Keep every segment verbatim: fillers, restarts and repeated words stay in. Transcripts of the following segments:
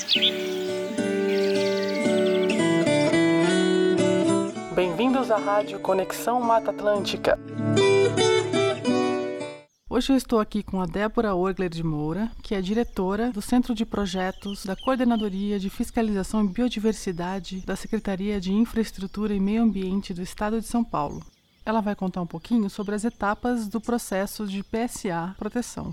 Bem-vindos à Rádio Conexão Mata Atlântica. Hoje eu estou aqui com a Débora Orgler de Moura, que é diretora do Centro de Projetos da Coordenadoria de Fiscalização e Biodiversidade da Secretaria de Infraestrutura e Meio Ambiente do Estado de São Paulo. Ela vai contar um pouquinho sobre as etapas do processo de P S A proteção.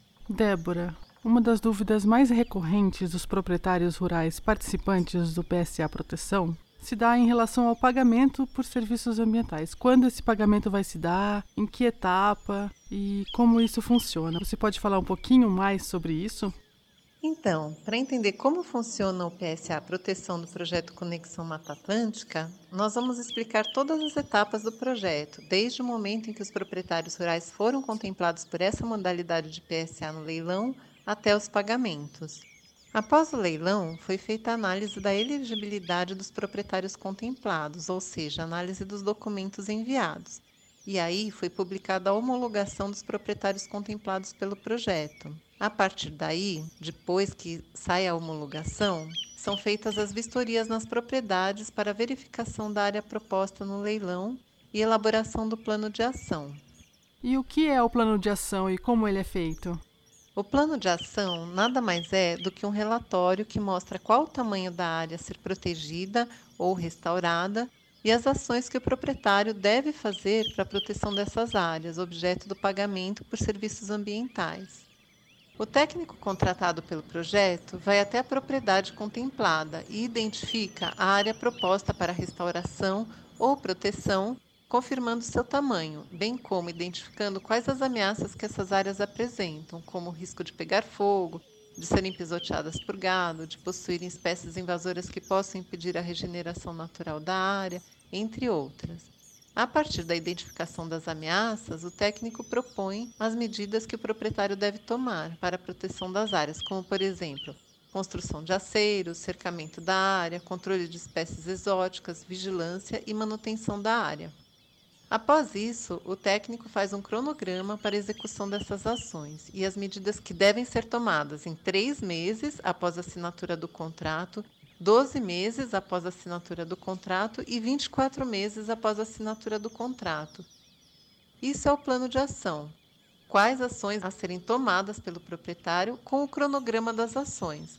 Débora, uma das dúvidas mais recorrentes dos proprietários rurais participantes do P S A proteção se dá em relação ao pagamento por serviços ambientais. Quando esse pagamento vai se dar, em que etapa e como isso funciona? Você pode falar um pouquinho mais sobre isso? Então, para entender como funciona o P S A Proteção do projeto Conexão Mata Atlântica, nós vamos explicar todas as etapas do projeto, desde o momento em que os proprietários rurais foram contemplados por essa modalidade de P S A no leilão até os pagamentos. Após o leilão, foi feita a análise da elegibilidade dos proprietários contemplados, ou seja, a análise dos documentos enviados. E aí foi publicada a homologação dos proprietários contemplados pelo projeto. A partir daí, depois que sai a homologação, são feitas as vistorias nas propriedades para verificação da área proposta no leilão e elaboração do plano de ação. E o que é o plano de ação e como ele é feito? O plano de ação nada mais é do que um relatório que mostra qual o tamanho da área a ser protegida ou restaurada e as ações que o proprietário deve fazer para a proteção dessas áreas, objeto do pagamento por serviços ambientais. O técnico contratado pelo projeto vai até a propriedade contemplada e identifica a área proposta para restauração ou proteção, confirmando seu tamanho, bem como identificando quais as ameaças que essas áreas apresentam, como o risco de pegar fogo, de serem pisoteadas por gado, de possuírem espécies invasoras que possam impedir a regeneração natural da área, entre outras. A partir da identificação das ameaças, o técnico propõe as medidas que o proprietário deve tomar para a proteção das áreas, como, por exemplo, construção de aceiros, cercamento da área, controle de espécies exóticas, vigilância e manutenção da área. Após isso, o técnico faz um cronograma para a execução dessas ações e as medidas que devem ser tomadas em três meses após a assinatura do contrato, doze meses após a assinatura do contrato e vinte e quatro meses após a assinatura do contrato. Isso é o plano de ação. Quais ações a serem tomadas pelo proprietário com o cronograma das ações.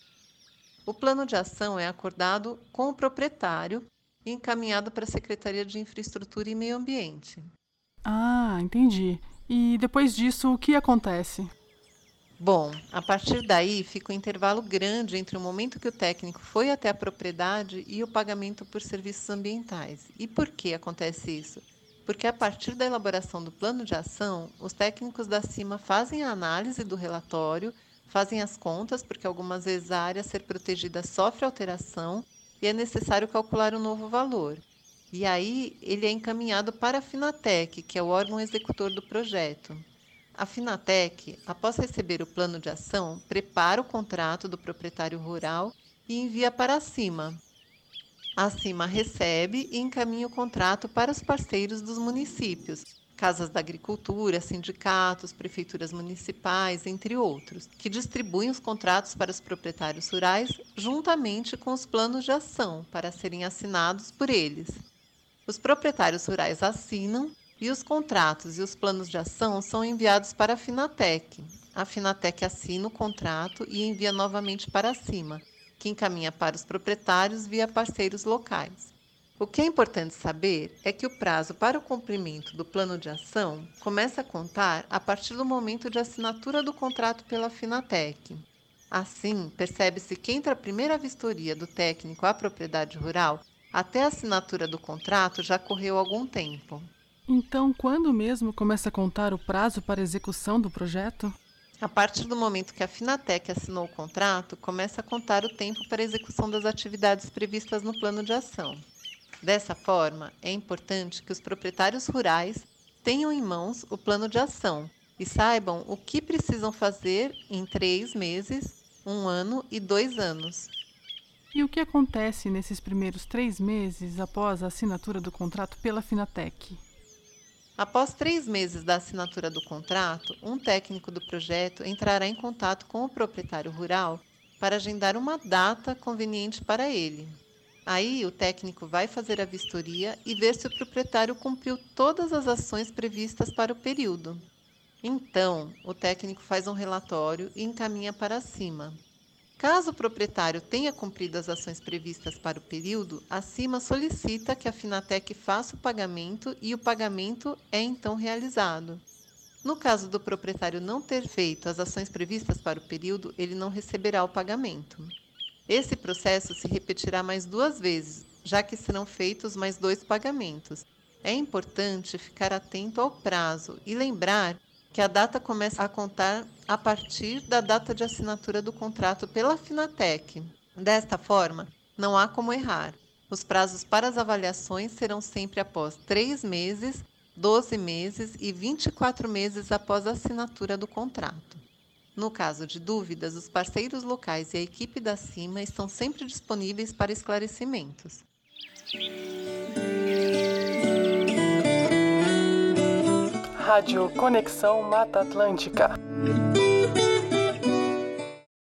O plano de ação é acordado com o proprietário e encaminhado para a Secretaria de Infraestrutura e Meio Ambiente. Ah, entendi. E depois disso, o que acontece? Bom, a partir daí fica um intervalo grande entre o momento que o técnico foi até a propriedade e o pagamento por serviços ambientais. E por que acontece isso? Porque a partir da elaboração do plano de ação, os técnicos da CIMA fazem a análise do relatório, fazem as contas, porque algumas vezes a área a ser protegida sofre alteração, e é necessário calcular um novo valor. E aí ele é encaminhado para a Finatec, que é o órgão executor do projeto. A Finatec, após receber o plano de ação, prepara o contrato do proprietário rural e envia para a CIMA. A CIMA recebe e encaminha o contrato para os parceiros dos municípios, casas da agricultura, sindicatos, prefeituras municipais, entre outros, que distribuem os contratos para os proprietários rurais juntamente com os planos de ação para serem assinados por eles. Os proprietários rurais assinam e os contratos e os planos de ação são enviados para a Finatec. A Finatec assina o contrato e envia novamente para a CIMA, que encaminha para os proprietários via parceiros locais. O que é importante saber é que o prazo para o cumprimento do plano de ação começa a contar a partir do momento de assinatura do contrato pela Finatec. Assim, percebe-se que entre a primeira vistoria do técnico à propriedade rural até a assinatura do contrato já correu algum tempo. Então, quando mesmo começa a contar o prazo para a execução do projeto? A partir do momento que a Finatec assinou o contrato, começa a contar o tempo para a execução das atividades previstas no plano de ação. Dessa forma, é importante que os proprietários rurais tenham em mãos o plano de ação e saibam o que precisam fazer em três meses, um ano e dois anos. E o que acontece nesses primeiros três meses após a assinatura do contrato pela Finatec? Após três meses da assinatura do contrato, um técnico do projeto entrará em contato com o proprietário rural para agendar uma data conveniente para ele. Aí, o técnico vai fazer a vistoria e ver se o proprietário cumpriu todas as ações previstas para o período. Então, o técnico faz um relatório e encaminha para cima. Caso o proprietário tenha cumprido as ações previstas para o período, a cima solicita que a Finatec faça o pagamento e o pagamento é então realizado. No caso do proprietário não ter feito as ações previstas para o período, ele não receberá o pagamento. Esse processo se repetirá mais duas vezes, já que serão feitos mais dois pagamentos. É importante ficar atento ao prazo e lembrar que a data começa a contar a partir da data de assinatura do contrato pela Finatec. Desta forma, não há como errar. Os prazos para as avaliações serão sempre após três meses, doze meses e vinte e quatro meses após a assinatura do contrato. No caso de dúvidas, os parceiros locais e a equipe da CIMA estão sempre disponíveis para esclarecimentos. Rádio Conexão Mata Atlântica.